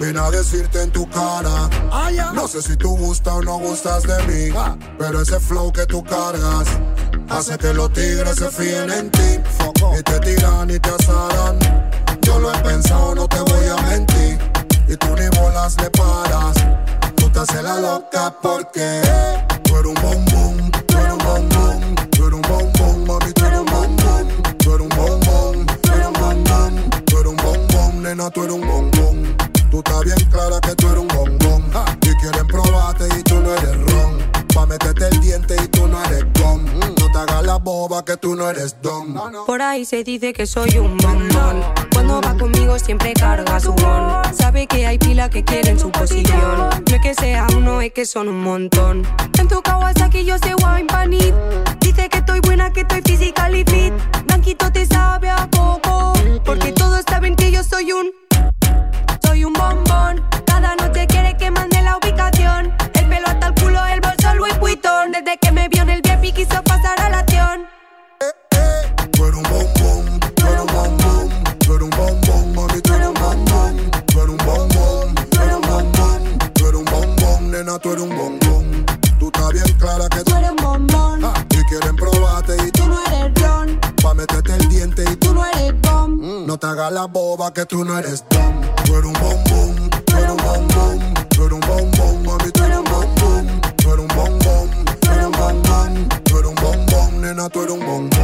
Vine a decirte en tu cara, no sé si tú gustas o no gustas de mí, pero ese flow que tú cargas hace que los tigres se fíen en ti y te tiran y te asaran. Yo lo he pensado, no te voy a mentir, y tú ni bolas le paras. Tú te haces la loca porque tú eres un bombón, tú eres un bombón, tú eres un bombón, mami, tú eres un bombón, tú eres un bombón, tú eres un bombón, tú eres un bombón, nena, tú eres un bombón. Tú estás bien clara que tú eres un bombón, y quieren probarte y tú no eres ron, pa' meterte el diente y tú no eres gom. No te hagas la boba que tú no eres don. Por ahí se dice que soy un bombón, cuando va conmigo siempre carga su bon. Sabe que hay pila que quieren su posición, no es que sea uno, es que son un montón. En tu Kawasaki yo sé wine panit, dice que estoy buena, que estoy physically fit. Blanquito te sabe a coco, porque todos saben que yo soy un bombón. Cada noche quiere que mande la ubicación, el pelo hasta el culo, el bolso Louis Vuitton. Desde que me vio en el VIP quiso pasar a la acción. Tú eres un bombón, tú eres un bombón, tú eres un bombón, mami, tú eres un bombón, tú eres un bombón, tú eres un bombón, tú eres un bombón, nena, tú eres un bombón. Tú estás bien clara que Tú eres un bombón, y quieren probarte y tú no eres ron, pa' meterte el diente y tú no eres bomb. no te hagas la boba que tú no eres don. Tú eres un bombón, tú eres un bombón, tú eres un bombón, mami, tú eres un bombón, tú eres un bombón, tú eres un bombón, tú eres un bombón, nena, tú eres un bombón.